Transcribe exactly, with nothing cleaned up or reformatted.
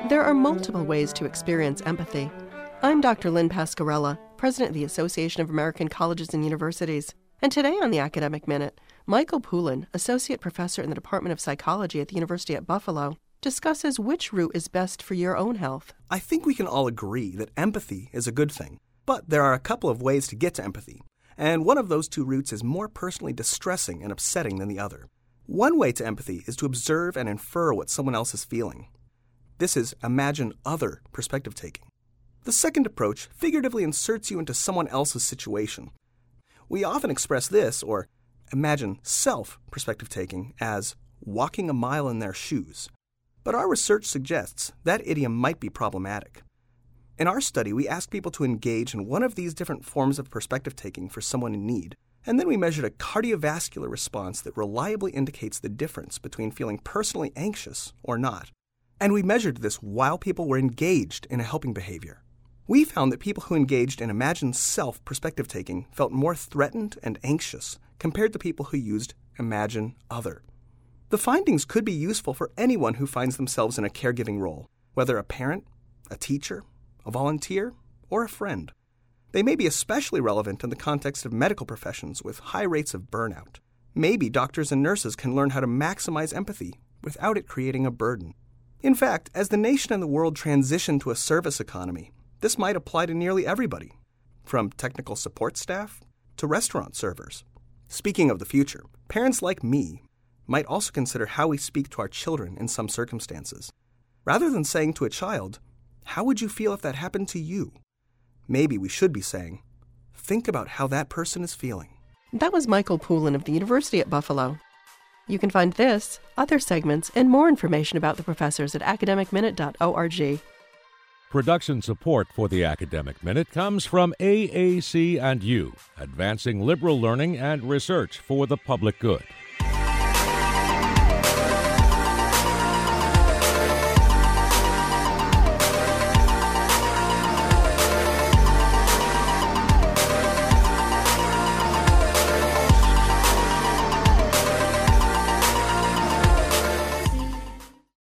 There are multiple ways to experience empathy. I'm Doctor Lynn Pascarella, President of the Association of American Colleges and Universities. And today on the Academic Minute, Michael Poulin, Associate Professor in the Department of Psychology at the University at Buffalo, discusses which route is best for your own health. I think we can all agree that empathy is a good thing. But there are a couple of ways to get to empathy, and one of those two routes is more personally distressing and upsetting than the other. One way to empathy is to observe and infer what someone else is feeling. This is imagine other perspective taking. The second approach figuratively inserts you into someone else's situation. We often express this, or imagine self perspective taking, as walking a mile in their shoes. But our research suggests that idiom might be problematic. In our study, we asked people to engage in one of these different forms of perspective taking for someone in need, and then we measured a cardiovascular response that reliably indicates the difference between feeling personally anxious or not. And we measured this while people were engaged in a helping behavior. We found that people who engaged in imagined self perspective taking felt more threatened and anxious compared to people who used imagine other. The findings could be useful for anyone who finds themselves in a caregiving role, whether a parent, a teacher, a volunteer, or a friend. They may be especially relevant in the context of medical professions with high rates of burnout. Maybe doctors and nurses can learn how to maximize empathy without it creating a burden. In fact, as the nation and the world transition to a service economy, this might apply to nearly everybody, from technical support staff to restaurant servers. Speaking of the future, parents like me might also consider how we speak to our children in some circumstances. Rather than saying to a child, "How would you feel if that happened to you?" maybe we should be saying, "Think about how that person is feeling." That was Michael Poulin of the University at Buffalo. You can find this, other segments, and more information about the professors at academic minute dot org. Production support for the Academic Minute comes from A A C and U, advancing liberal learning and research for the public good.